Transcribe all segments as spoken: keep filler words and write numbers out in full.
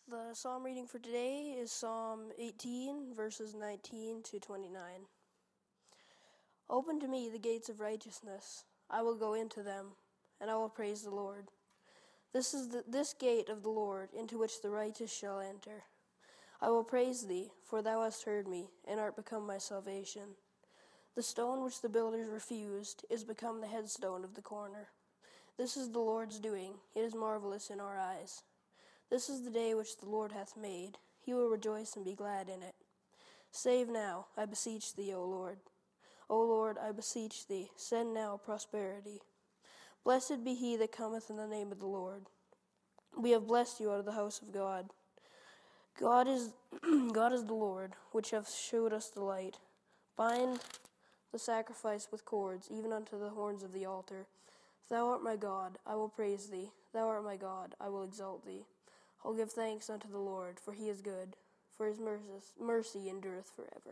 The psalm reading for today is Psalm eighteen, verses nineteen to twenty-nine. Open to me the gates of righteousness. I will go into them, and I will praise the Lord. This is the, this gate of the Lord, into which the righteous shall enter. I will praise thee, for thou hast heard me, and art become my salvation. The stone which the builders refused is become the headstone of the corner. This is the Lord's doing. It is marvelous in our eyes. This is the day which the Lord hath made. He will rejoice and be glad in it. Save now, I beseech thee, O Lord. O Lord, I beseech thee, send now prosperity. Blessed be he that cometh in the name of the Lord. We have blessed you out of the house of God. God is God is the Lord, which hath shewed us the light. Bind the sacrifice with cords, even unto the horns of the altar. Thou art my God, I will praise thee. Thou art my God, I will exalt thee. I'll give thanks unto the Lord, for he is good, for his mercy endureth forever.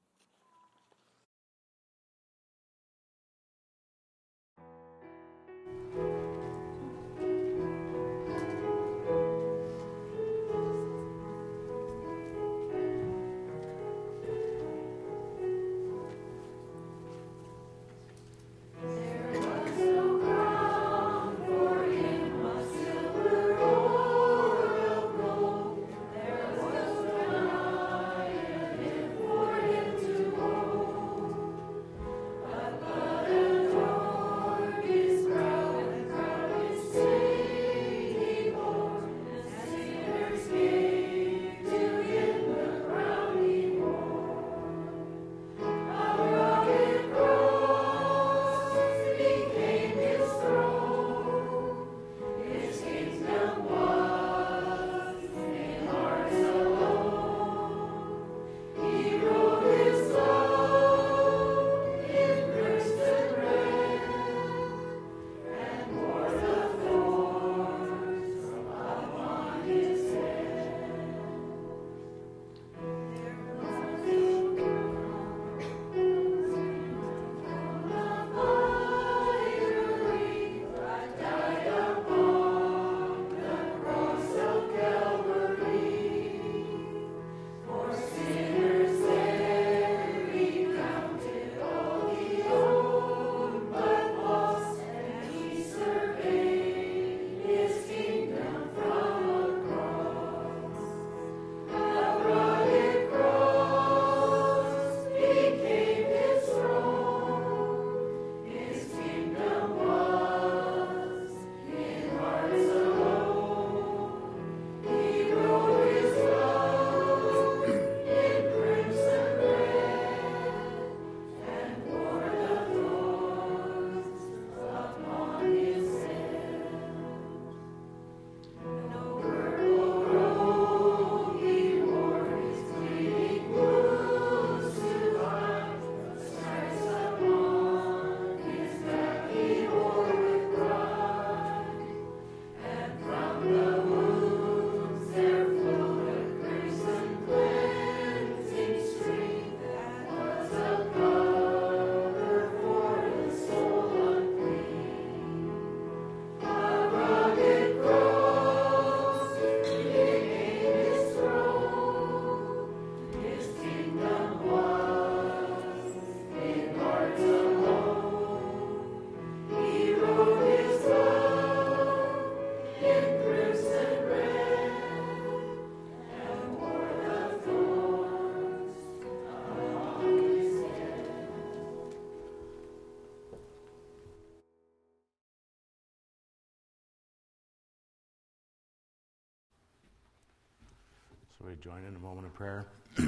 So we join in a moment of prayer.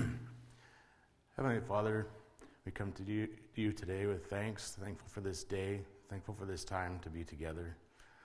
Heavenly Father, we come to you, to you today with thanks, thankful for this day, thankful for this time to be together.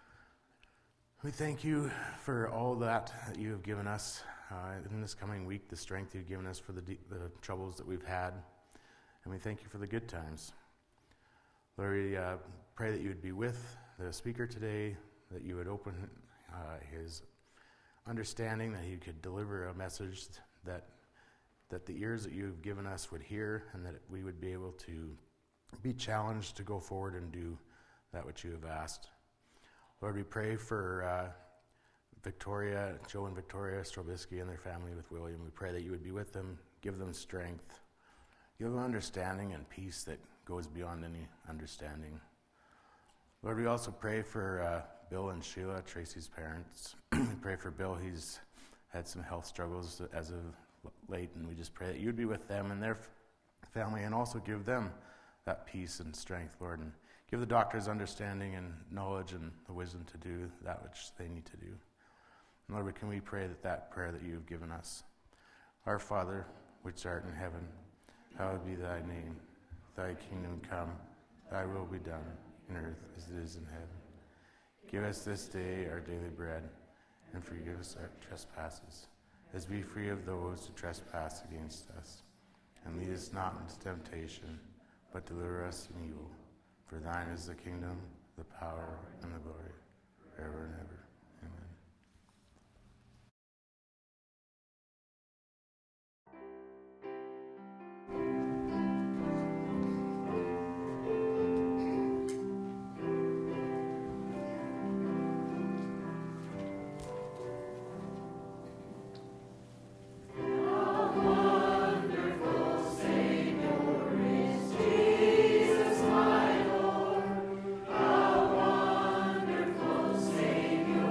We thank you for all that, that you have given us uh, in this coming week, the strength you've given us for the, de- the troubles that we've had, and we thank you for the good times. Lord, we uh, pray that you would be with the speaker today, that you would open uh, his understanding, that he could deliver a message that that the ears that you've given us would hear, and that we would be able to be challenged to go forward and do that which you have asked. Lord, we pray for uh, Victoria, Joe and Victoria Strobisky and their family with William. We pray that you would be with them, give them strength, give them understanding and peace that goes beyond any understanding. Lord, we also pray for uh, Bill and Sheila, Tracy's parents. We pray for Bill. He's had some health struggles as of late, and we just pray that you'd be with them and their f- family and also give them that peace and strength, Lord, and give the doctors understanding and knowledge and the wisdom to do that which they need to do. And Lord, can we pray that that prayer that you have given us, our Father, which art in heaven, hallowed be thy name. Thy kingdom come, thy will be done, in earth as it is in heaven. Give us this day our daily bread, and forgive us our trespasses, as we forgive of those who trespass against us. And lead us not into temptation, but deliver us from evil. For thine is the kingdom, the power, and the glory, forever and ever. Amen. Savior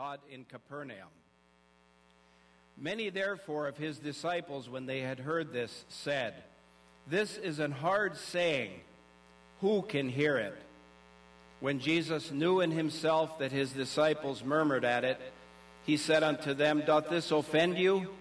taught in Capernaum. Many, therefore, of his disciples, when they had heard this, said, "This is an hard saying. Who can hear it?" When Jesus knew in himself that his disciples murmured at it, he said unto them, "Doth this offend you?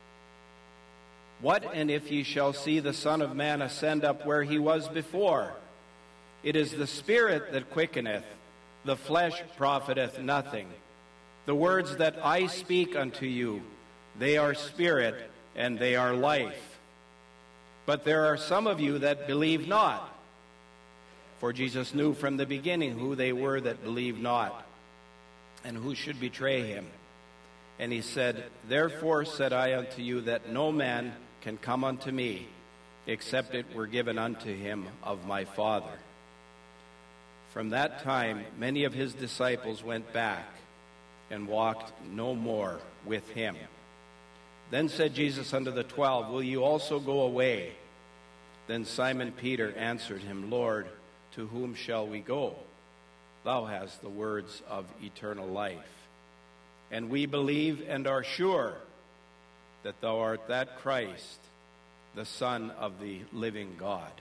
What and if ye shall see the Son of Man ascend up where he was before? It is the Spirit that quickeneth, the flesh profiteth nothing. The words that I speak unto you, they are spirit, and they are life. But there are some of you that believe not." For Jesus knew from the beginning who they were that believed not, and who should betray him. And he said, "Therefore said I unto you that no man can come unto me, except it were given unto him of my Father." From that time many of his disciples went back, and walked no more with him. Then said Jesus unto the twelve, "Will you also go away?" Then Simon Peter answered him, "Lord, to whom shall we go? Thou hast the words of eternal life. And we believe and are sure that thou art that Christ, the Son of the living God."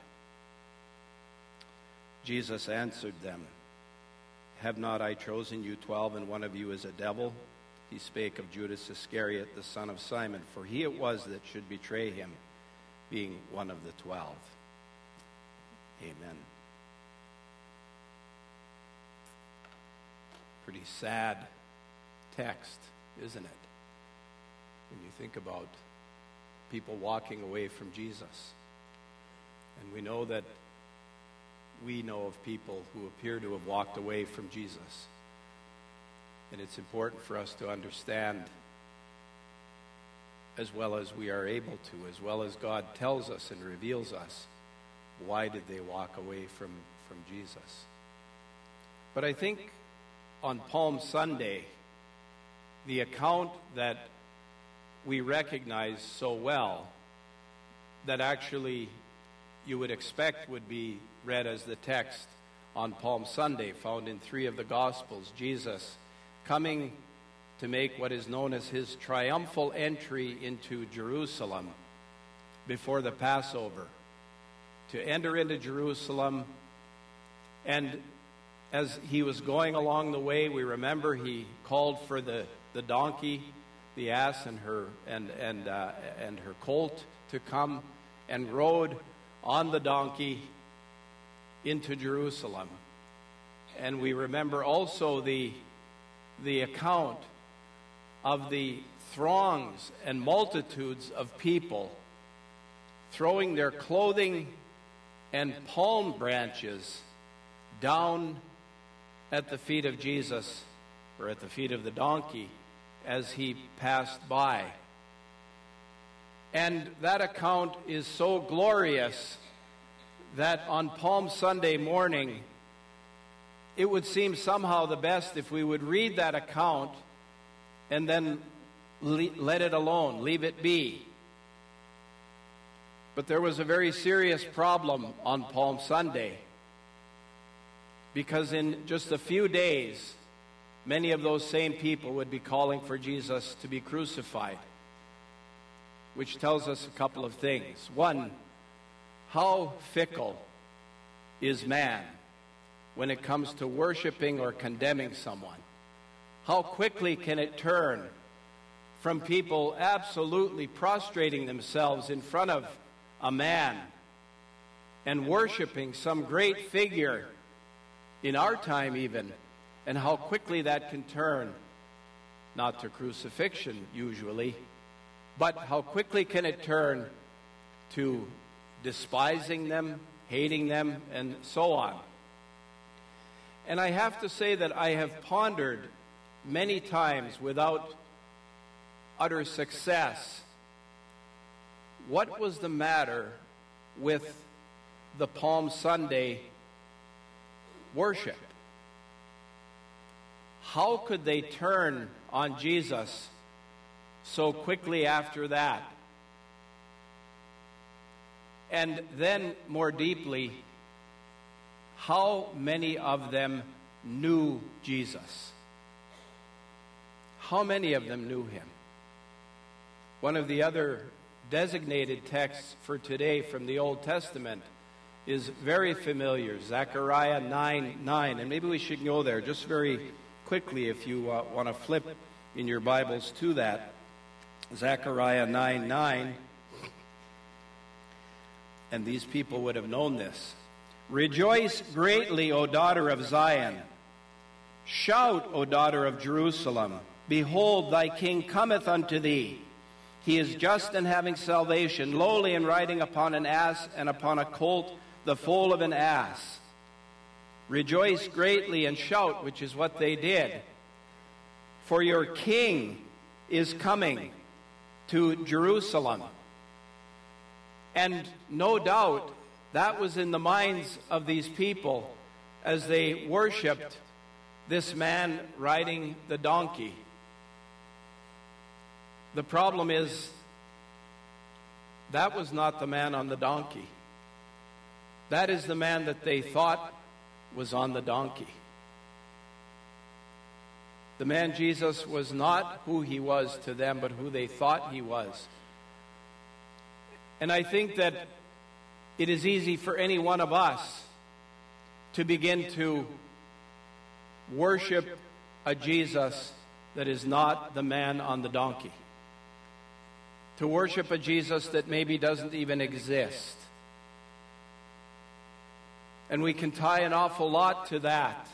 Jesus answered them, "Have not I chosen you twelve, and one of you is a devil?" He spake of Judas Iscariot, the son of Simon, for he it was that should betray him, being one of the twelve. Amen. Pretty sad text, isn't it? When you think about people walking away from Jesus. And we know that we know of people who appear to have walked away from Jesus. And it's important for us to understand, as well as we are able to, as well as God tells us and reveals us, why did they walk away from, from Jesus? But I think on Palm Sunday, the account that we recognize so well, that actually you would expect would be read as the text on Palm Sunday, found in three of the Gospels, Jesus coming to make what is known as his triumphal entry into Jerusalem before the Passover, to enter into Jerusalem. And as he was going along the way, we remember he called for the, the donkey, the ass, and her and and uh, and her colt to come, and rode on the donkey into Jerusalem. And we remember also the the account of the throngs and multitudes of people throwing their clothing and palm branches down at the feet of Jesus, or at the feet of the donkey, as he passed by. And that account is so glorious that on Palm Sunday morning, it would seem somehow the best if we would read that account and then le- let it alone, leave it be. But there was a very serious problem on Palm Sunday, because in just a few days, many of those same people would be calling for Jesus to be crucified, which tells us a couple of things. One, how fickle is man when it comes to worshiping or condemning someone? How quickly can it turn from people absolutely prostrating themselves in front of a man and worshiping some great figure in our time even, and how quickly that can turn, not to crucifixion usually, but how quickly can it turn to despising them, hating them, and so on. And I have to say that I have pondered many times without utter success what was the matter with the Palm Sunday worship. How could they turn on Jesus so quickly after that? And then, more deeply, how many of them knew Jesus? how many of them knew him? One of the other designated texts for today from the Old Testament is very familiar, Zechariah nine nine. And maybe we should go there just very quickly if you uh, want to flip in your Bibles to that. Zechariah nine nine. And these people would have known this. Rejoice greatly, O daughter of Zion. Shout, O daughter of Jerusalem. Behold, thy king cometh unto thee. He is just and having salvation, lowly and riding upon an ass, and upon a colt, the foal of an ass. Rejoice greatly and shout, which is what they did. For your king is coming to Jerusalem. And no doubt that was in the minds of these people as they worshipped this man riding the donkey. The problem is that was not the man on the donkey. That is the man that they thought was on the donkey. The man Jesus was not who he was to them, but who they thought he was. And I think that it is easy for any one of us to begin to worship a Jesus that is not the man on the donkey. To worship a Jesus that maybe doesn't even exist. And we can tie an awful lot to that.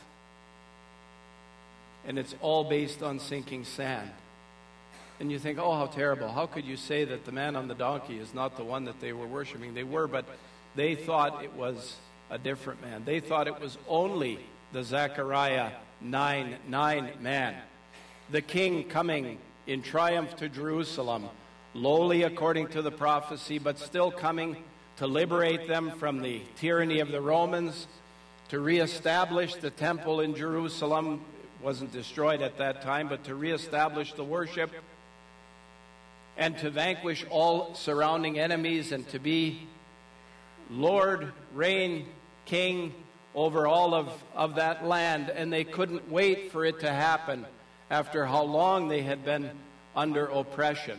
And it's all based on sinking sand. And you think, oh, how terrible. How could you say that the man on the donkey is not the one that they were worshiping? They were, but they thought it was a different man. They thought it was only the Zechariah nine nine man. The king coming in triumph to Jerusalem, lowly according to the prophecy, but still coming to liberate them from the tyranny of the Romans, to reestablish the temple in Jerusalem. It wasn't destroyed at that time, but to reestablish the worship, and to vanquish all surrounding enemies, and to be Lord, reign, king over all of, of that land. And they couldn't wait for it to happen after how long they had been under oppression.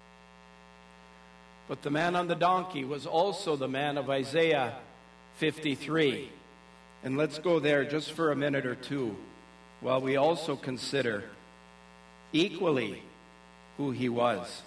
But the man on the donkey was also the man of Isaiah fifty-three. And let's go there just for a minute or two while we also consider equally who he was.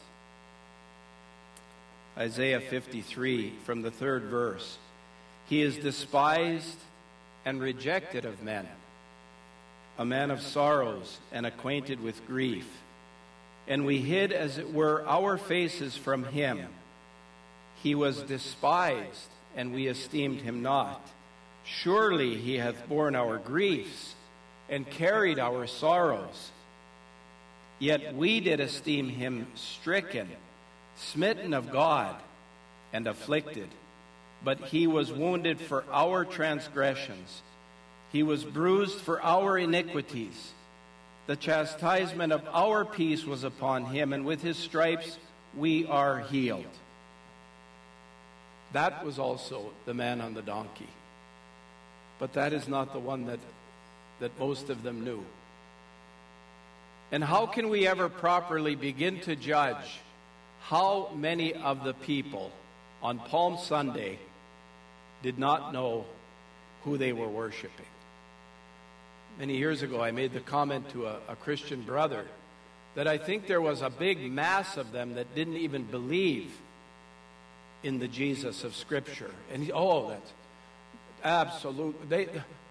Isaiah fifty-three from the third verse. He is despised and rejected of men, a man of sorrows and acquainted with grief. And we hid, as it were, our faces from him. He was despised, and we esteemed him not. Surely he hath borne our griefs and carried our sorrows. Yet we did esteem him stricken, smitten of God, and afflicted. But he was wounded for our transgressions. He was bruised for our iniquities. The chastisement of our peace was upon him, and with his stripes we are healed. That was also the man on the donkey. But that is not the one that, that most of them knew. And how can we ever properly begin to judge how many of the people on Palm Sunday did not know who they were worshiping? Many years ago, I made the comment to a, a Christian brother that I think there was a big mass of them that didn't even believe in the Jesus of Scripture. And he, oh, that's absolute. They,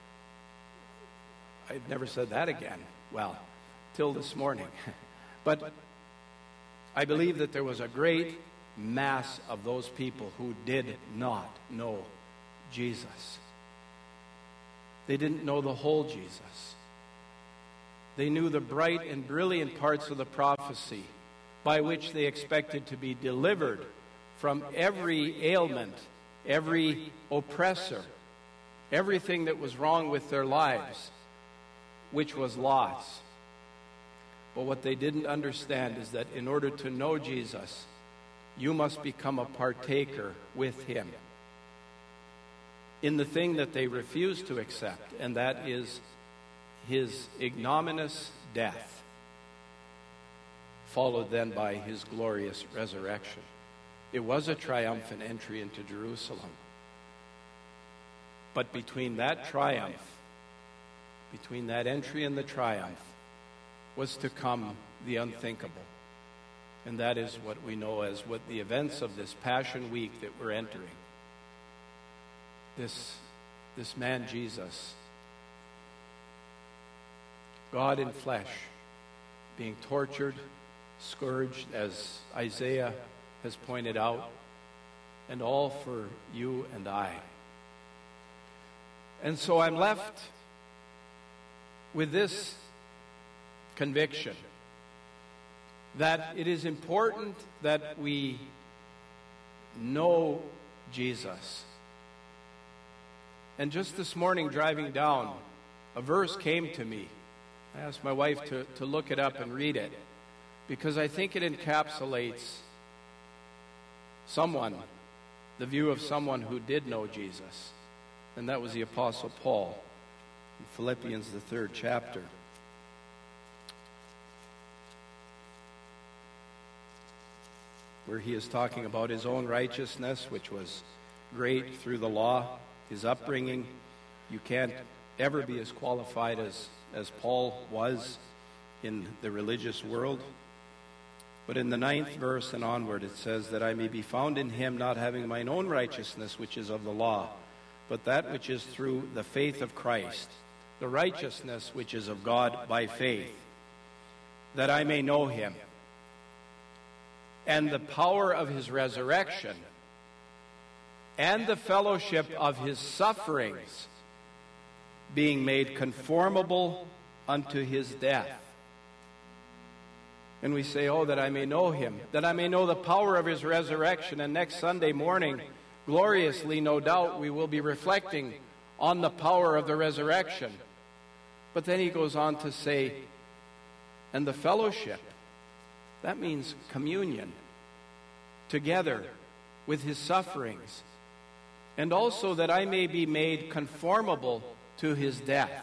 I've never said that again. Well, till this morning. But I believe that there was a great mass of those people who did not know Jesus. They didn't know the whole Jesus. They knew the bright and brilliant parts of the prophecy by which they expected to be delivered from every ailment, every oppressor, everything that was wrong with their lives, which was loss. But what they didn't understand is that in order to know Jesus, you must become a partaker with him in the thing that they refuse to accept, and that is his ignominious death. followed then by his glorious resurrection. It was a triumphant entry into Jerusalem. But between that triumph, between that entry and the triumph, was to come the unthinkable. And that is what we know as what the events of this Passion Week that we're entering. This, this man Jesus, God in flesh, being tortured, scourged, as Isaiah has pointed out, and all for you and I. And so I'm left with this conviction that it is important that we know Jesus. And just this morning, driving down, a verse came to me. I asked my wife to, to look it up and read it, because I think it encapsulates someone, the view of someone who did know Jesus. And that was the Apostle Paul in Philippians, the third chapter. Where he is talking about his own righteousness, which was great through the law, his upbringing. You can't ever be as qualified as, as Paul was in the religious world. But in the ninth verse and onward, it says that I may be found in him, not having mine own righteousness, which is of the law, but that which is through the faith of Christ, the righteousness which is of God by faith, that I may know him, and the power of his resurrection, and the fellowship of his sufferings, being made conformable unto his death. And we say, oh, that I may know him, that I may know the power of his resurrection. And next Sunday morning, gloriously, no doubt, we will be reflecting on the power of the resurrection. But then he goes on to say, and the fellowship, that means communion, together with his sufferings, and also that I may be made conformable to his death.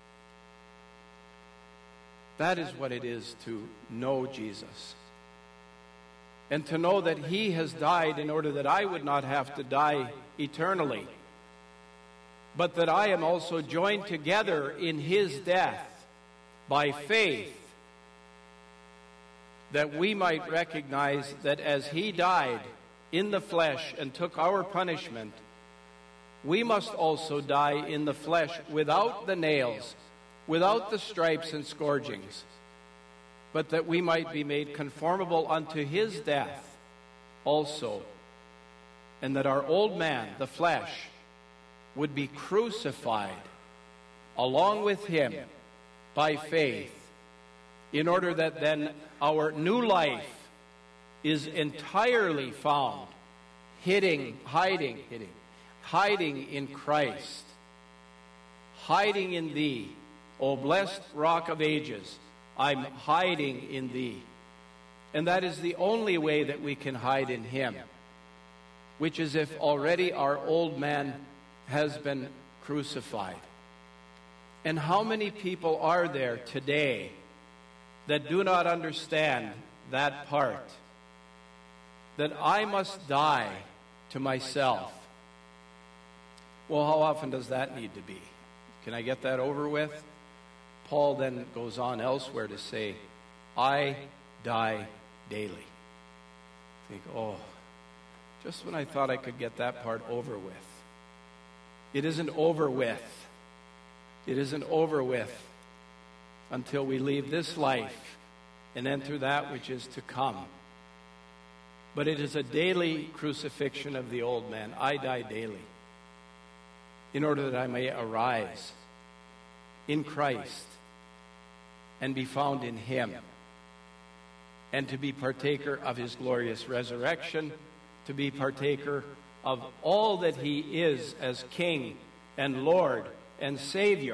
That is what it is to know Jesus. And to know that he has died in order that I would not have to die eternally, but that I am also joined together in his death by faith, that we might recognize that as he died in the flesh and took our punishment, we must also die in the flesh without the nails, without the stripes and scourgings, but that we might be made conformable unto his death also, and that our old man, the flesh, would be crucified along with him by faith, in order that then our new life is entirely found hiding, hiding, hiding, hiding in Christ, hiding in thee, O blessed rock of ages. I'm hiding in thee. And that is the only way that we can hide in him, which is if already our old man has been crucified. And how many people are there today that do not understand that part? That I must die to myself. Well, how often does that need to be? Can I get that over with? Paul then goes on elsewhere to say, I die daily. Think, oh, just when I thought I could get that part over with. It isn't over with. It isn't over with until we leave this life and enter that which is to come. But it is a daily crucifixion of the old man. I die daily, in order that I may arise in Christ and be found in him, and to be partaker of his glorious resurrection, to be partaker of all that he is as King and Lord and Savior.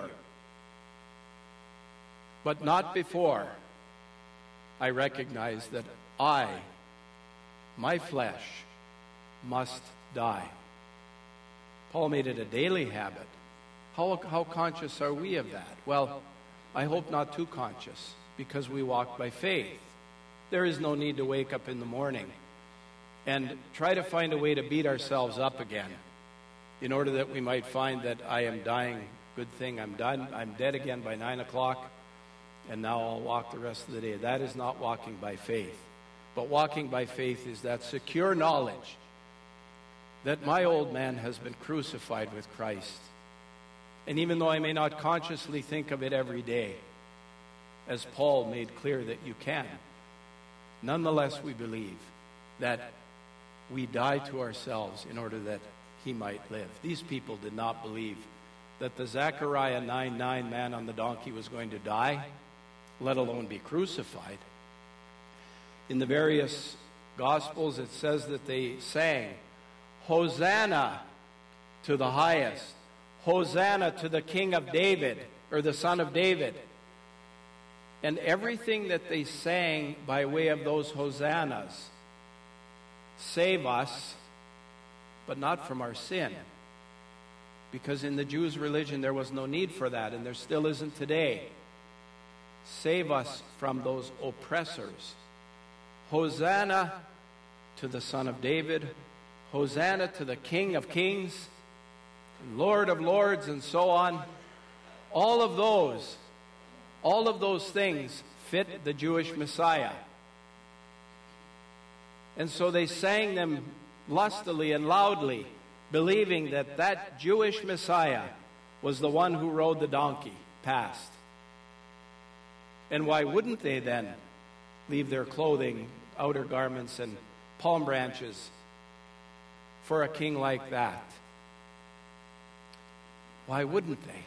But not before I recognize that I, my flesh, must die. Paul made it a daily habit. How, how conscious are we of that? Well, I hope not too conscious, because we walk by faith. there is no need to wake up in the morning and try to find a way to beat ourselves up again in order that we might find that I am dying. Good thing I'm done. I'm dead again by nine o'clock, and now I'll walk the rest of the day. That is not walking by faith. But walking by faith is that secure knowledge that my old man has been crucified with Christ. And even though I may not consciously think of it every day, as Paul made clear that you can, nonetheless we believe that we die to ourselves in order that he might live. These people did not believe that the Zechariah nine nine man on the donkey was going to die, let alone be crucified. In the various Gospels, it says that they sang, Hosanna to the highest, Hosanna to the King of David, or the Son of David. And everything that they sang by way of those hosannas, save us, but not from our sin. Because in the Jews' religion there was no need for that, and there still isn't today. Save us from those oppressors. Hosanna to the Son of David, Hosanna to the King of Kings, Lord of Lords, and so on. All of those, all of those things fit the Jewish Messiah. And so they sang them lustily and loudly, believing that that Jewish Messiah was the one who rode the donkey past. And why wouldn't they then leave their clothing, outer garments, and palm branches for a king like that? Why wouldn't they?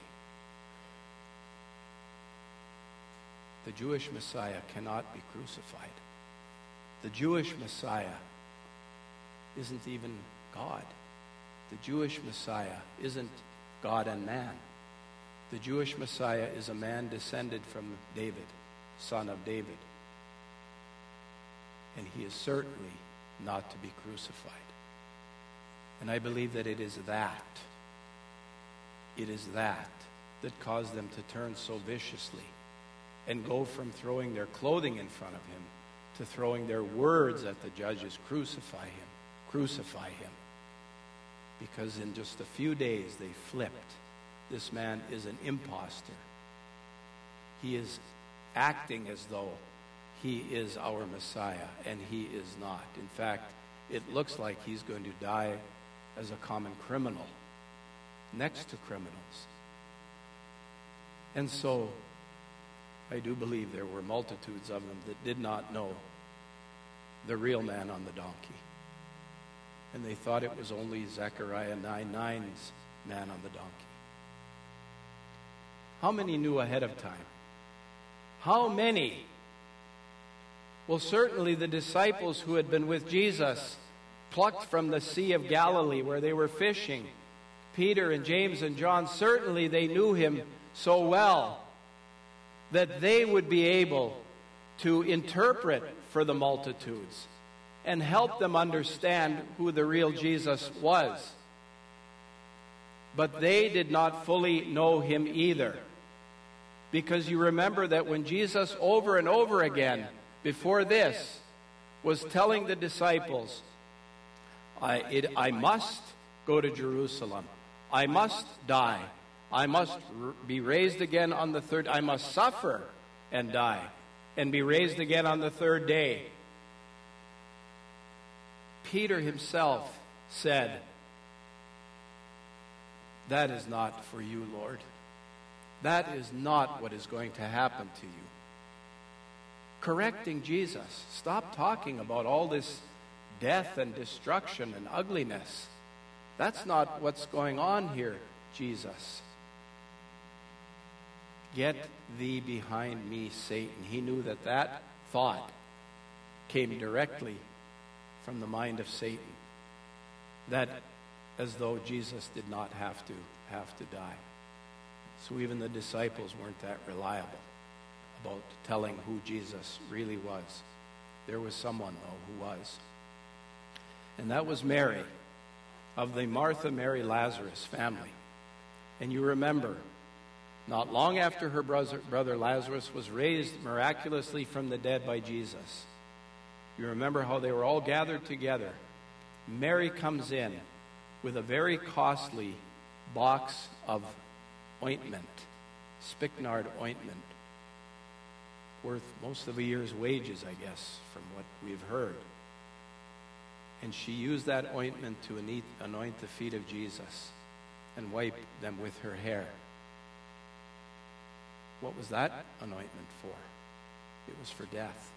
The Jewish Messiah cannot be crucified. The Jewish Messiah isn't even God. The Jewish Messiah isn't God and man. The Jewish Messiah is a man descended from David, son of David. And he is certainly not to be crucified. And I believe that it is that, it is that that caused them to turn so viciously and go from throwing their clothing in front of him to throwing their words at the judges, crucify him, crucify him. Because in just a few days they flipped. This man is an imposter. He is acting as though he is our Messiah, and he is not. In fact, it looks like he's going to die as a common criminal, next to criminals. And so, I do believe there were multitudes of them that did not know the real man on the donkey. And they thought it was only Zechariah nine nine's man on the donkey. How many knew ahead of time? How many? Well, certainly the disciples who had been with Jesus, plucked from the Sea of Galilee where they were fishing, Peter and James and John, certainly they knew him so well that they would be able to interpret for the multitudes and help them understand who the real Jesus was. But they did not fully know him either. Because you remember that when Jesus over and over again, before this, was telling the disciples, I, it, I must go to Jerusalem. I must die. I must r- be raised again on the third. I must suffer and die and be raised again on the third day. Peter himself said, that is not for you, Lord. That is not what is going to happen to you. Correcting Jesus. Stop talking about all this death and destruction and ugliness. That's not what's going on here, Jesus. Get thee behind me, Satan. He knew that that thought came directly from the mind of Satan. That as though Jesus did not have to have to die. So even the disciples weren't that reliable about telling who Jesus really was. There was someone, though, who was. And that was Mary, of the Martha, Mary, Lazarus family. And you remember, not long after her brother, brother Lazarus was raised miraculously from the dead by Jesus, You remember how they were all gathered together. Mary comes in with a very costly box of ointment, spikenard ointment, worth most of a year's wages, I guess, from what we've heard. And she used that ointment to anoint the feet of Jesus and wipe them with her hair. What was that anointment for? It was for death.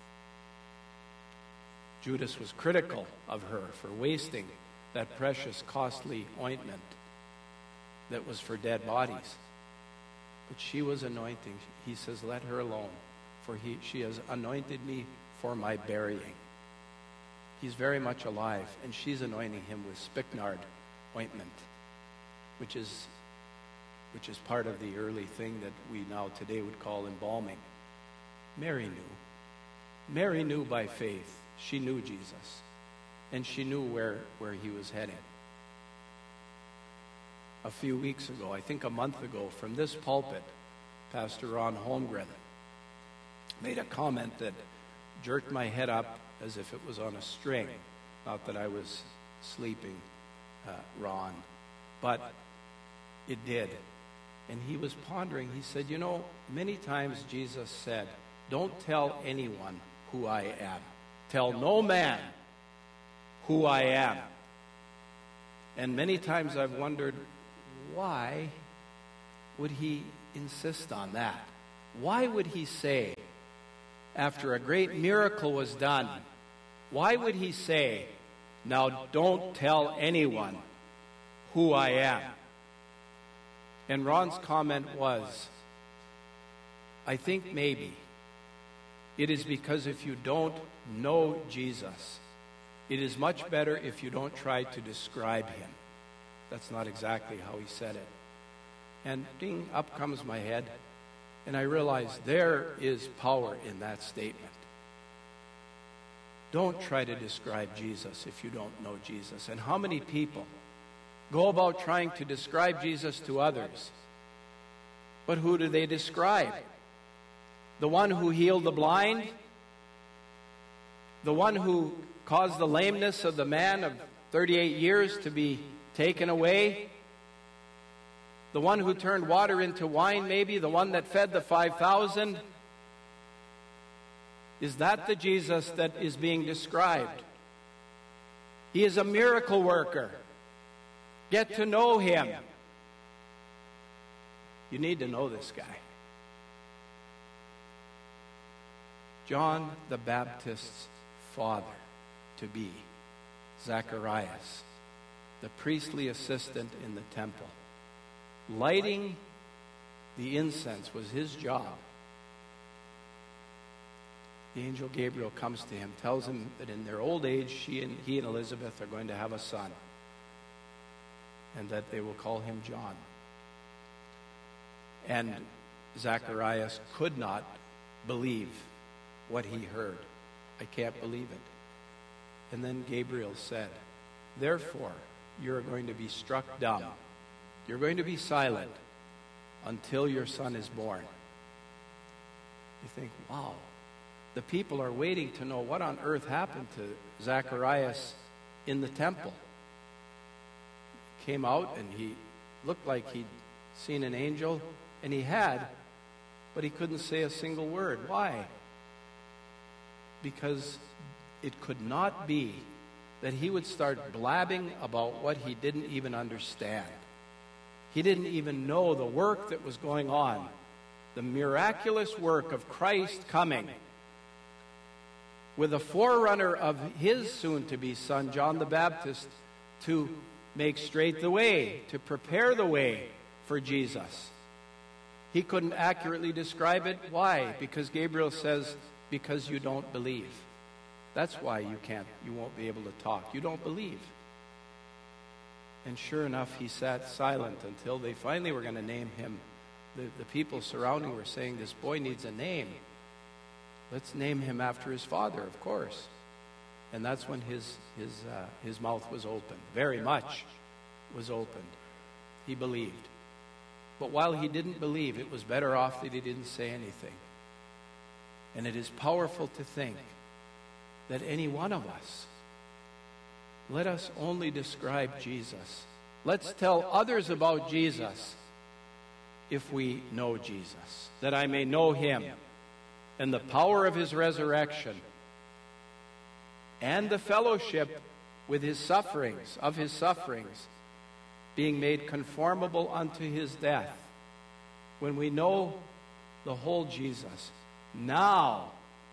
Judas was critical of her for wasting that precious, costly ointment that was for dead bodies. But she was anointing. He says, let her alone, for he, she has anointed me for my burying. He's very much alive, and she's anointing him with spikenard ointment, which is, which is part of the early thing that we now today would call embalming. Mary knew. Mary knew by faith. She knew Jesus, and she knew where, where he was heading. A few weeks ago, I think a month ago, from this pulpit, Pastor Ron Holmgren made a comment that jerked my head up as if it was on a string. Not that I was sleeping, uh, Ron, but it did. And he was pondering, he said, you know, many times Jesus said, don't tell anyone who I am. Tell no man who I am. And many times I've wondered, why would he insist on that? Why would he say, after a great miracle was done, why would he say, now don't tell anyone who I am? And Ron's comment was, I think maybe it is because if you don't know Jesus, it is much better if you don't try to describe him. That's not exactly how he said it. And ding, up comes my head, and I realize there is power in that statement. Don't try to describe Jesus if you don't know Jesus. And how many people go about trying to describe Jesus to others? But who do they describe? The one who healed the blind? The one who caused the lameness of the man of thirty-eight years to be taken away? The one who turned water into wine, maybe? The one that fed the five thousand? Is that the Jesus that is being described? He is a miracle worker. Get to know him. You need to know this guy. John the Baptist's father-to-be, Zacharias, the priestly assistant in the temple. Lighting the incense was his job. The angel Gabriel comes to him, tells him that in their old age, she and he and Elizabeth are going to have a son, and that they will call him John. And Zacharias could not believe what he heard. I can't believe it. And then Gabriel said, therefore, you're going to be struck dumb. You're going to be silent until your son is born. You think, wow, the people are waiting to know what on earth happened to Zacharias in the temple. Came out and he looked like he'd seen an angel, and he had, but he couldn't say a single word. Why? Because it could not be that he would start blabbing about what he didn't even understand. He didn't even know the work that was going on, the miraculous work of Christ coming with a forerunner of his soon-to-be son, John the Baptist, to make straight the way, to prepare the way for Jesus. He couldn't accurately describe it. Why? Because Gabriel says, because you don't believe. That's why you can't, you won't be able to talk. You don't believe. And sure enough, he sat silent until they finally were going to name him. The, the people surrounding were saying, this boy needs a name. Let's name him after his father, of course. And that's when his, his, uh, his mouth was opened. Very much was opened. He believed. But while he didn't believe, it was better off that he didn't say anything. And it is powerful to think that any one of us. Let us only describe Jesus. Let's tell others about Jesus if we know Jesus, that I may know him and the power of his resurrection and the fellowship with his sufferings, of his sufferings, being made conformable unto his death. When we know the whole Jesus, now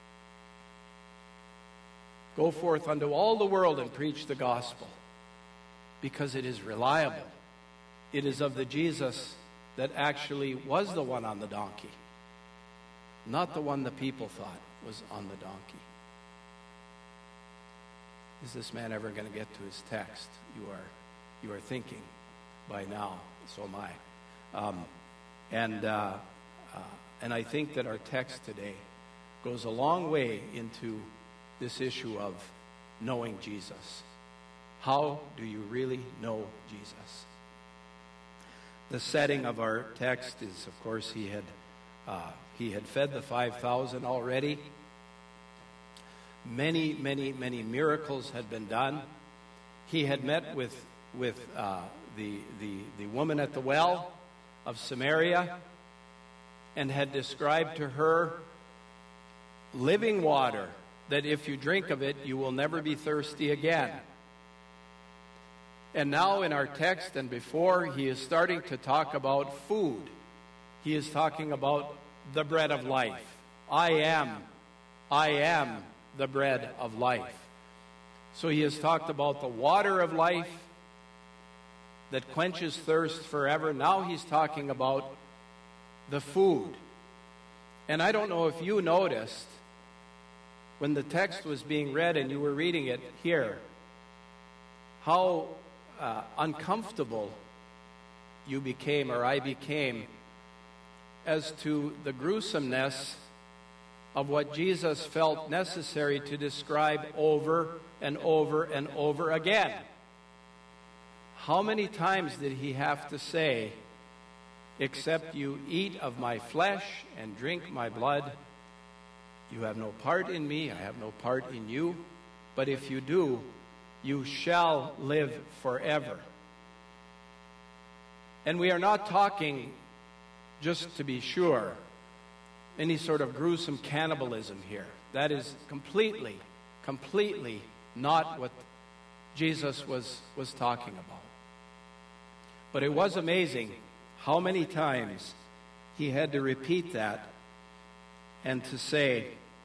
go forth unto all the world and preach the gospel, because it is reliable. It is of the Jesus that actually was the one on the donkey, not the one the people thought was on the donkey. Is this man ever going to get to his text? You are, you are thinking by now. So am I. Um, and uh, uh, and I think that our text today goes a long way into this issue of knowing Jesus. How do you really know Jesus? The setting of our text is, of course, he had uh, he had fed the five thousand already. Many, many, many miracles had been done. He had met with with uh, the, the the woman at the well of Samaria and had described to her living water, that if you drink of it, you will never be thirsty again. And now in our text and before, he is starting to talk about food. He is talking about the bread of life. I am, I am the bread of life. So he has talked about the water of life that quenches thirst forever. Now he's talking about the food. And I don't know if you noticed, when the text was being read and you were reading it here, how uh, uncomfortable you became, or I became, as to the gruesomeness of what Jesus felt necessary to describe over and over and over again. How many times did he have to say, except you eat of my flesh and drink my blood, you have no part in me, I have no part in you, but if you do, you shall live forever. And we are not talking, just to be sure, any sort of gruesome cannibalism here. That is completely, completely not what Jesus was, was talking about. But it was amazing how many times he had to repeat that and to say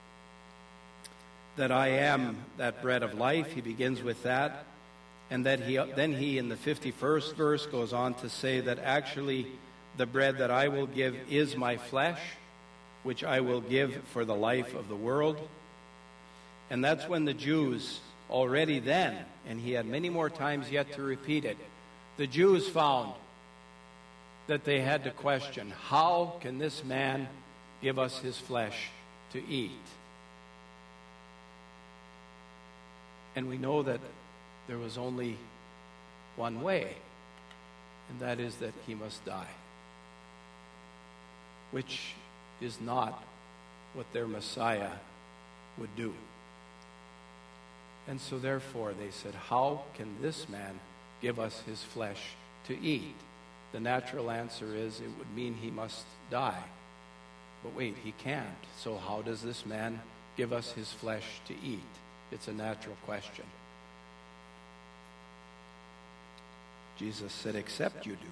that I am that bread of life. He begins with that. And that he, then he, in the fifty-first verse, goes on to say that actually the bread that I will give is my flesh, which I will give for the life of the world. And that's when the Jews, already then, and he had many more times yet to repeat it, the Jews found that they had to question, how can this man give us his flesh to eat? And we know that there was only one way, and that is that he must die, which is not what their Messiah would do. And so therefore they said, how can this man give us his flesh to eat? The natural answer is it would mean he must die. But wait, he can't. So how does this man give us his flesh to eat? It's a natural question. Jesus said, except you do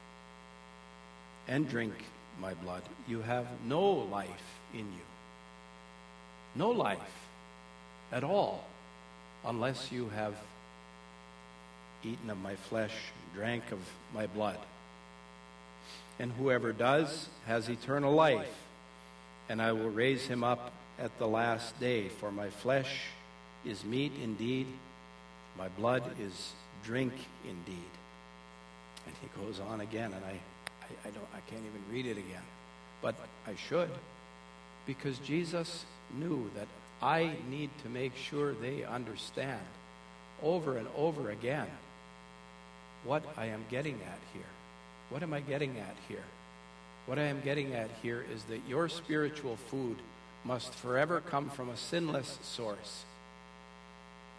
and drink my blood, you have no life in you. No life at all, unless you have eaten of my flesh, drank of my blood. And whoever does has eternal life, and I will raise him up at the last day. For my flesh is meat indeed, my blood is drink indeed. And he goes on again, and I, I, I don't, I can't even read it again, but I should, because Jesus knew that I need to make sure they understand over and over again what I am getting at here. What am I getting at here? What I am getting at here is that your spiritual food must forever come from a sinless source.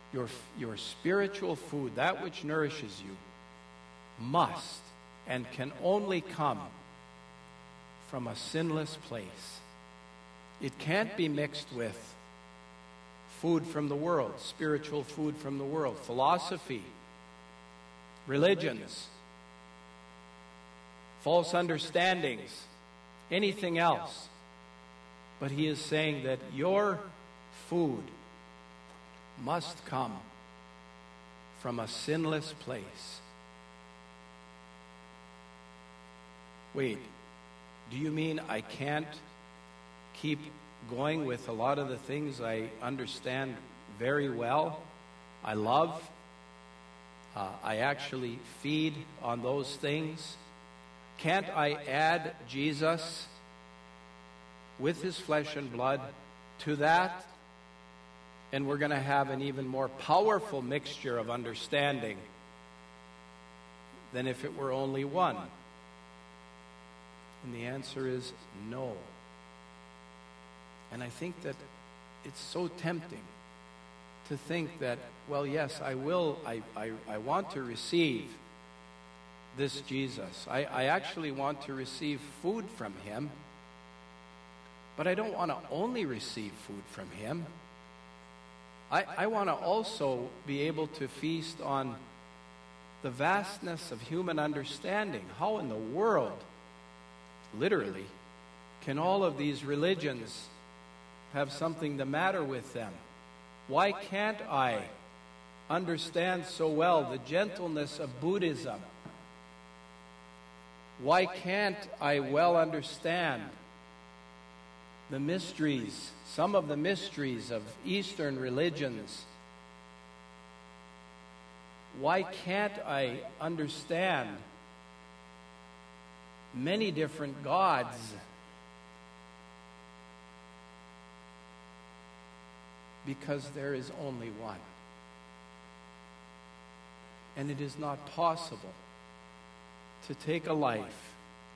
your, your spiritual food, that which nourishes you, must and can only come from a sinless place. It can't be mixed with food from the world, spiritual food from the world, philosophy, religions, false understandings, anything else. But he is saying that your food must come from a sinless place. Wait, do you mean I can't keep going with a lot of the things I understand very well, I love? Uh, I actually feed on those things. Can't I add Jesus with his flesh and blood to that? And we're going to have an even more powerful mixture of understanding than if it were only one. And the answer is no. And I think that it's so tempting to think that, well, yes, I will, I, I, I want to receive this Jesus. I, I actually want to receive food from him, but I don't want to only receive food from him. I, I want to also be able to feast on the vastness of human understanding. How in the world, literally, can all of these religions have something the matter with them? Why can't I understand so well the gentleness of Buddhism? Why can't I well understand the mysteries, some of the mysteries of Eastern religions? Why can't I understand many different gods? Because there is only one. And it is not possible to take a life,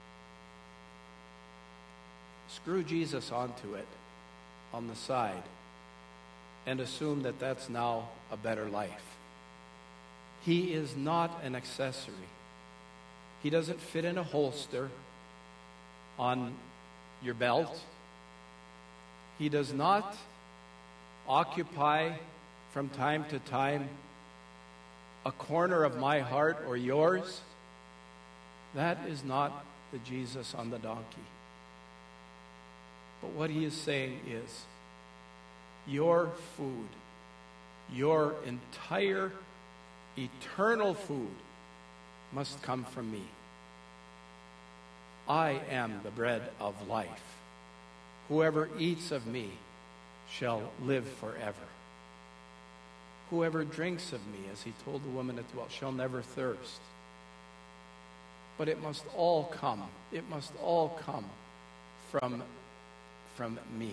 screw Jesus onto it on the side, and assume that that's now a better life. He is not an accessory. He doesn't fit in a holster on your belt. He does not occupy from time to time a corner of my heart or yours. That is not the Jesus on the donkey. But what he is saying is, your food, your entire eternal food must come from me. I am the bread of life. Whoever eats of me shall live forever. Whoever drinks of me, as he told the woman at the well, shall never thirst. But it must all come, it must all come from, from me.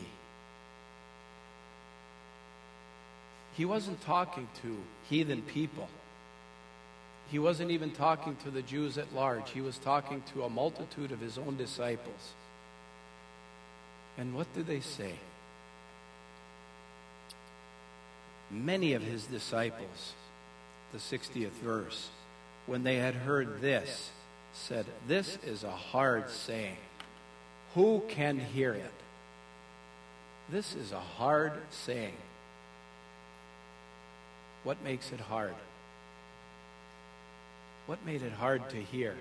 He wasn't talking to heathen people. He wasn't even talking to the Jews at large. He was talking to a multitude of his own disciples. And what did they say? Many of his disciples, the sixtieth verse, when they had heard this, said, "This is a hard saying. Who can hear it?" This is a hard saying. What makes it hard? What made it hard to hear?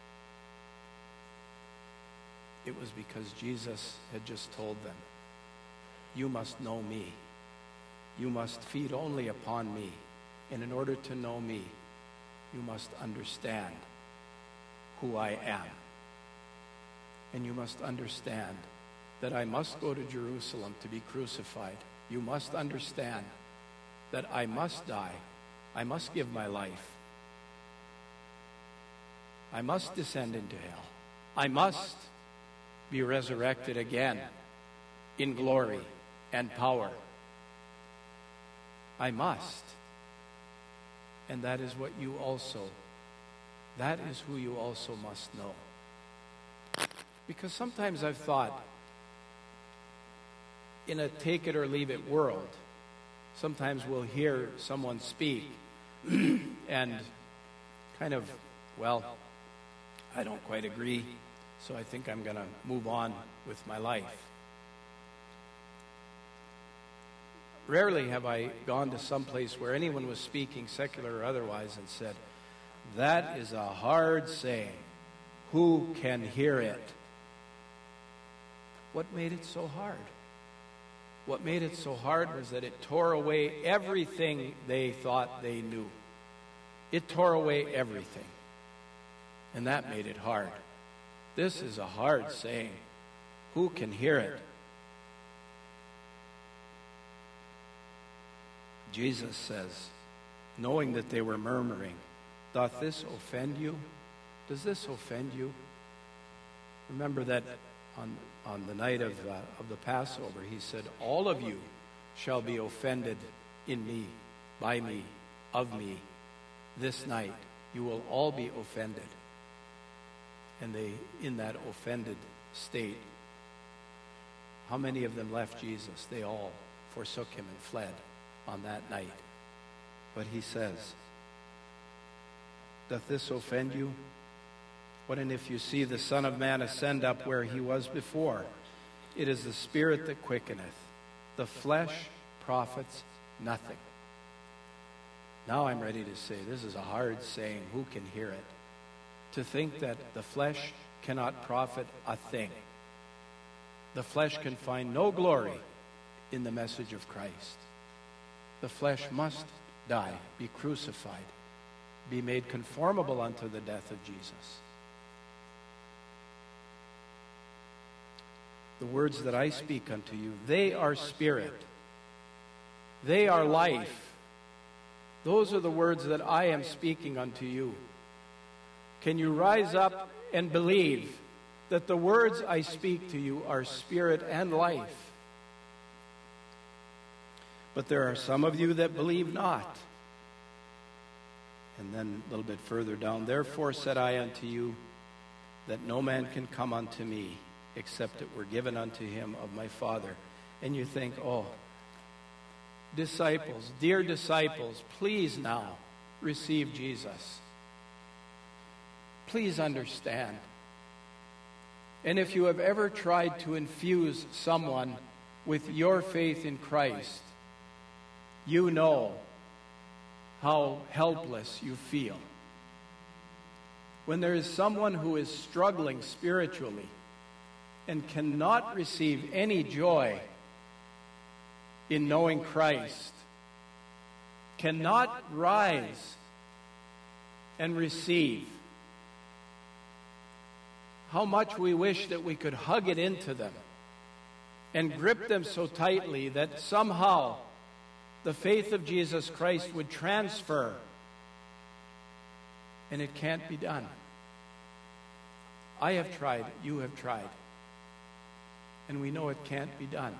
It was because Jesus had just told them, "You must know me. You must feed only upon me. And in order to know me, you must understand who I am. And you must understand that I must go to Jerusalem to be crucified. You must understand that I must die. I must give my life. I must descend into hell. I must be resurrected again in glory and power. I must." And that is what you also, that is who you also must know. Because sometimes I've thought, in a take it or leave it world, sometimes we'll hear someone speak and kind of, well, I don't quite agree, so I think I'm going to move on with my life. Rarely have I gone to some place where anyone was speaking, secular or otherwise, and said, "That is a hard saying. Who can hear it?" What made it so hard? What made it so hard was that it tore away everything they thought they knew. It tore away everything. And that made it hard. This is a hard saying. Who can hear it? Jesus says, knowing that they were murmuring, "Doth this offend you? Does this offend you?" Remember that on, on the night of, uh, of the Passover, he said, "All of you shall be offended in me, by me, of me. This night you will all be offended." And they, in that offended state, how many of them left Jesus? They all forsook him and fled on that night. But he says, "Doth this offend you? What and if you see the Son of Man ascend up where he was before? It is the Spirit that quickeneth. The flesh profits nothing." Now I'm ready to say, this is a hard saying. Who can hear it? To think that the flesh cannot profit a thing. The flesh can find no glory in the message of Christ. The flesh must die, be crucified, be made conformable unto the death of Jesus. The words that I speak unto you, they are spirit. They are life. Those are the words that I am speaking unto you. Can you rise up and believe that the words I speak to you are spirit and life? But there are some of you that believe not. And then a little bit further down, "Therefore said I unto you, that no man can come unto me, except it were given unto him of my Father." And you think, oh, disciples, dear disciples, please now receive Jesus. Please understand. And if you have ever tried to infuse someone with your faith in Christ, you know how helpless you feel. When there is someone who is struggling spiritually and cannot receive any joy in knowing Christ, cannot rise and receive, how much we wish that we could hug it into them and grip them so tightly that somehow the faith of Jesus Christ would transfer. And it can't be done. I have tried, you have tried. And we know it can't be done.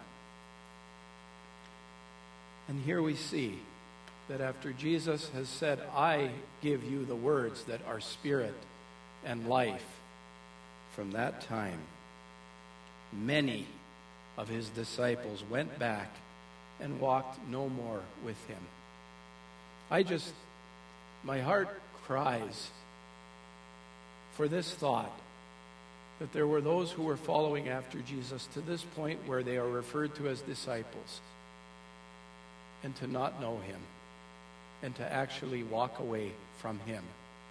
And here we see that after Jesus has said, "I give you the words that are spirit and life," from that time, many of his disciples went back and walked no more with him. I just, my heart cries for this thought, that there were those who were following after Jesus to this point where they are referred to as disciples, and to not know him, and to actually walk away from him.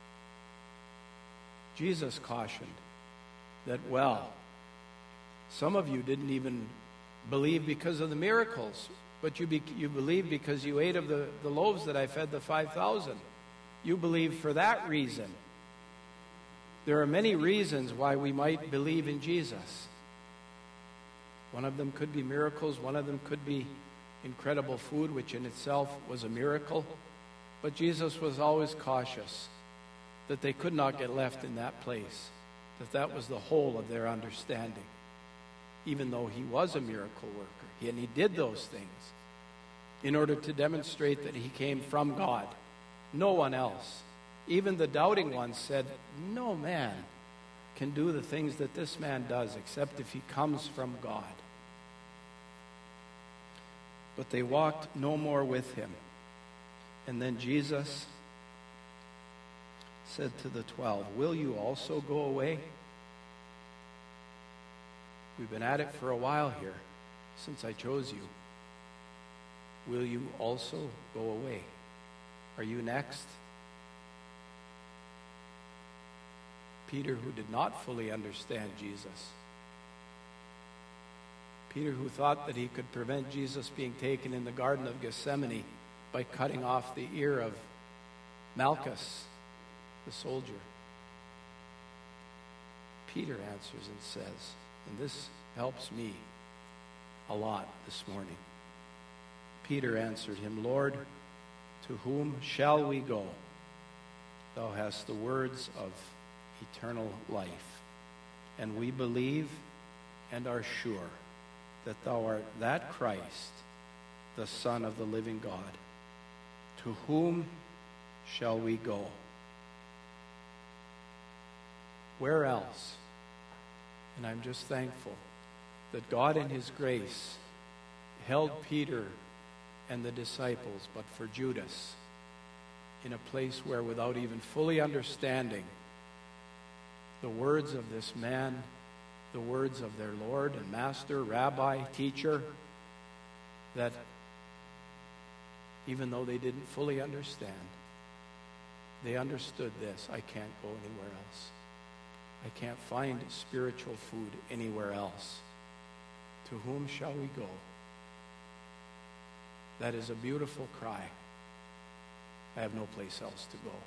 Jesus cautioned that, well, some of you didn't even believe because of the miracles, but you be, you believe because you ate of the, the loaves that I fed the five thousand. You believe for that reason. There are many reasons why we might believe in Jesus. One of them could be miracles. One of them could be incredible food, which in itself was a miracle. But Jesus was always cautious that they could not get left in that place, that that was the whole of their understanding. Even though he was a miracle worker, and he did those things in order to demonstrate that he came from God. No one else. Even the doubting ones said, no man can do the things that this man does except if he comes from God. But they walked no more with him. And then Jesus said to the twelve, "Will you also go away?" We've been at it for a while here, since I chose you. Will you also go away? Are you next? Peter, who did not fully understand Jesus. Peter, who thought that he could prevent Jesus being taken in the Garden of Gethsemane by cutting off the ear of Malchus, the soldier. Peter answers and says, and this helps me a lot this morning. Peter answered him, "Lord, to whom shall we go? Thou hast the words of eternal life, and we believe and are sure that thou art that Christ, the Son of the living God. To whom shall we go?" Where else? And I'm just thankful that God in his grace held Peter and the disciples, but for Judas, in a place where, without even fully understanding the words of this man, the words of their Lord and Master, Rabbi, Teacher, that even though they didn't fully understand, they understood this: I can't go anywhere else. I can't find spiritual food anywhere else. To whom shall we go? That is a beautiful cry. I have no place else to go.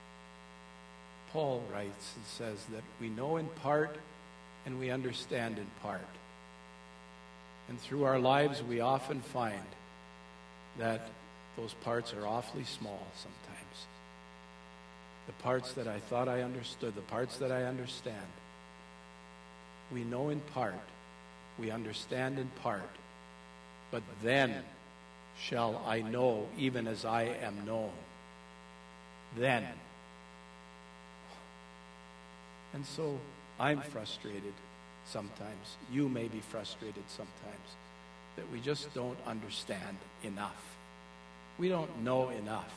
Paul writes and says that we know in part and we understand in part. And through our lives we often find that those parts are awfully small sometimes. The parts that I thought I understood, the parts that I understand. We know in part, we understand in part, but then shall I know even as I am known. Then. And so I'm frustrated sometimes. You may be frustrated sometimes that we just don't understand enough. We don't know enough.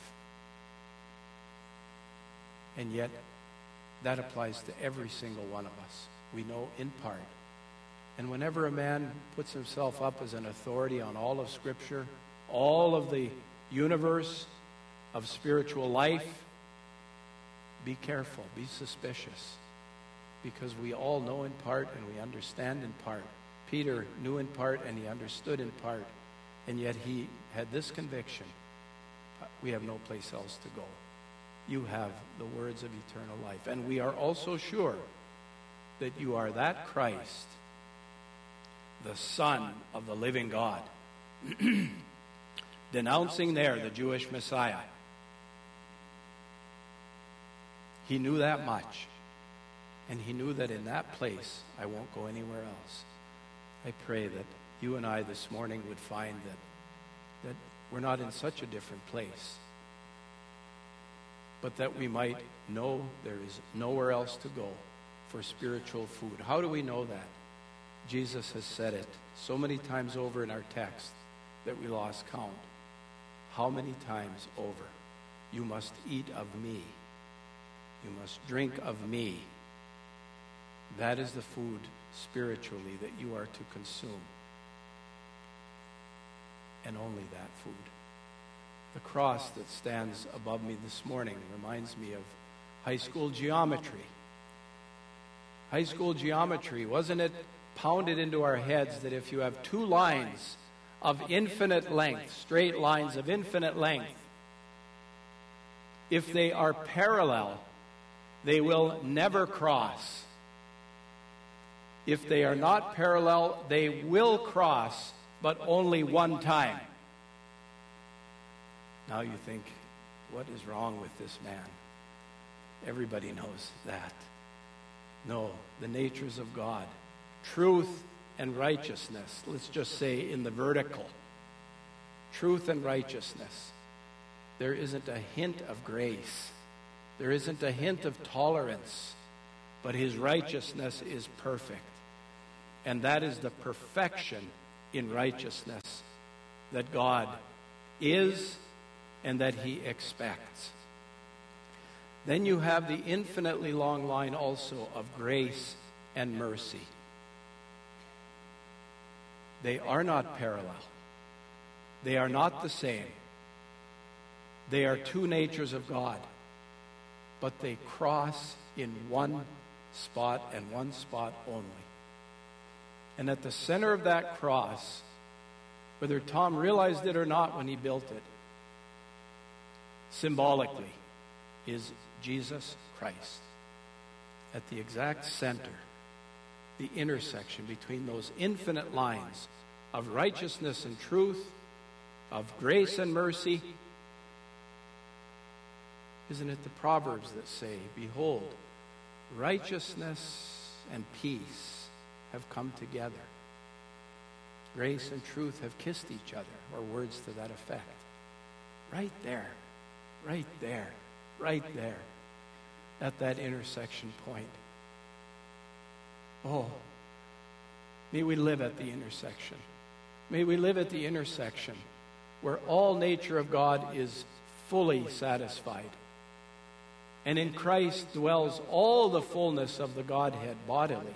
And yet, that applies to every single one of us. We know in part. And whenever a man puts himself up as an authority on all of Scripture, all of the universe of spiritual life, be careful, be suspicious, because we all know in part and we understand in part. Peter knew in part and he understood in part, and yet he had this conviction: we have no place else to go. You have the words of eternal life. And we are also sure that you are that Christ, the Son of the living God. Denouncing there the Jewish Messiah. He knew that much. And he knew that in that place, I won't go anywhere else. I pray that you and I this morning would find that, that we're not in such a different place, but that we might know there is nowhere else to go for spiritual food. How do we know that? Jesus has said it so many times over in our text that we lost count. How many times over? You must eat of me. You must drink of me. That is the food spiritually that you are to consume. And only that food. The cross that stands above me this morning reminds me of high school geometry. High school geometry, wasn't it pounded into our heads that if you have two lines of infinite length, straight lines of infinite length, if they are parallel, they will never cross. If they are not parallel, they will cross, but only one time. Now you think, what is wrong with this man? Everybody knows that. No, the natures of God. Truth and righteousness. Let's just say in the vertical. Truth and righteousness. There isn't a hint of grace. There isn't a hint of tolerance. But his righteousness is perfect. And that is the perfection in righteousness that God is and that he expects. Then you have the infinitely long line also of grace and mercy. They are not parallel. They are not the same. They are two natures of God, but they cross in one spot and one spot only. And at the center of that cross, whether Tom realized it or not when he built it, symbolically, is Jesus Christ. At the exact center, the intersection between those infinite lines of righteousness and truth, of grace and mercy. Isn't it the Proverbs that say, behold, righteousness and peace have come together. Grace and truth have kissed each other, or words to that effect. Right there, right there, right there, at that intersection point. Oh, may we live at the intersection. May we live at the intersection where all nature of God is fully satisfied. And in Christ dwells all the fullness of the Godhead bodily.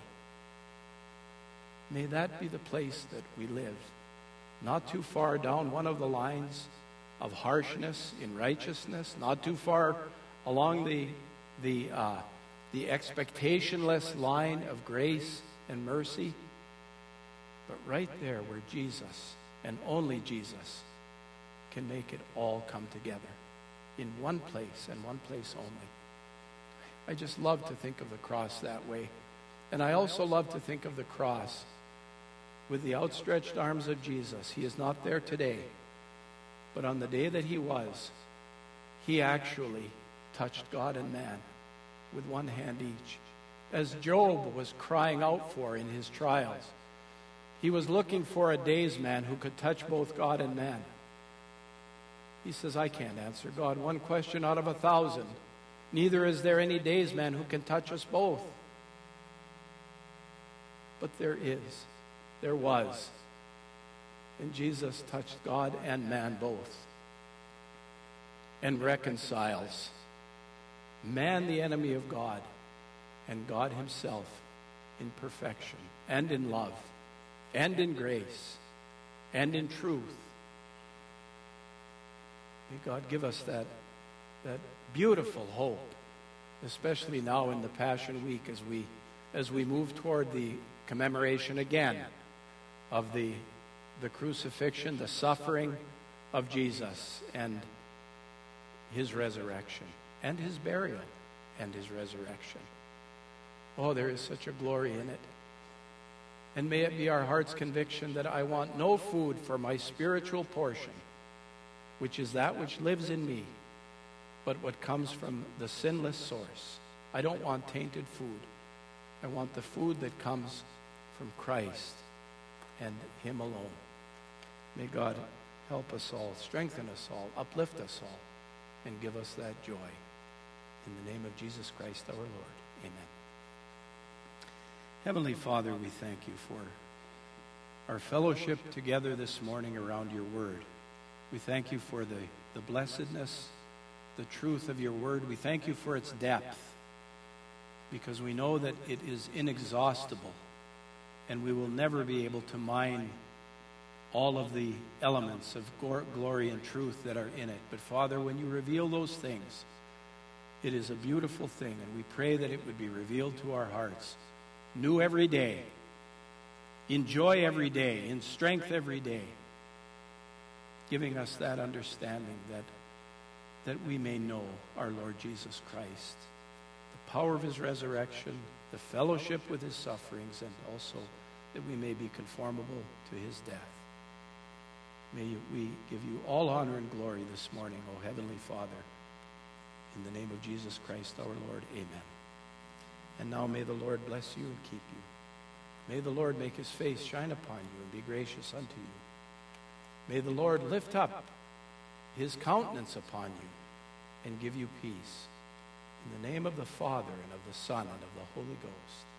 May that be the place that we live. Not too far down one of the lines of harshness in righteousness, not too far along the, the, uh, the expectationless line of grace and mercy, but right there where Jesus, and only Jesus, can make it all come together in one place and one place only. I just love to think of the cross that way. And I also love to think of the cross with the outstretched arms of Jesus. He is not there today, but on the day that he was, he actually touched God and man with one hand each. As Job was crying out for in his trials, he was looking for a days man who could touch both God and man. He says, I can't answer God one question out of a thousand. Neither is there any days man who can touch us both. But there is. There was. And Jesus touched God and man both. And reconciles man, the enemy of God, and God himself in perfection and in love and in grace and in truth. May God give us that, that beautiful hope, especially now in the Passion Week as we, as we move toward the commemoration again of the, the crucifixion, the suffering of Jesus and his resurrection and his burial and his resurrection. Oh, there is such a glory in it. And may it be our heart's conviction that I want no food for my spiritual portion, which is that which lives in me, but what comes from the sinless source. I don't want tainted food. I want the food that comes from Christ and him alone. May God help us all, strengthen us all, uplift us all, and give us that joy. In the name of Jesus Christ our Lord. Amen. Heavenly Father, we thank you for our fellowship together this morning around your word. We thank you for the, the blessedness, the truth of your word. We thank you for its depth, because we know that it is inexhaustible, and we will never be able to mine all of the elements of glory and truth that are in it. But Father, when you reveal those things, it is a beautiful thing, and we pray that it would be revealed to our hearts, new every day, in joy every day, in strength every day, giving us that understanding that, that we may know our Lord Jesus Christ, the power of his resurrection, the fellowship with his sufferings, and also that we may be conformable to his death. May we give you all honor and glory this morning, O Heavenly Father. In the name of Jesus Christ our Lord, amen. And now may the Lord bless you and keep you. May the Lord make his face shine upon you and be gracious unto you. May the Lord lift up his countenance upon you and give you peace. In the name of the Father, and of the Son, and of the Holy Ghost.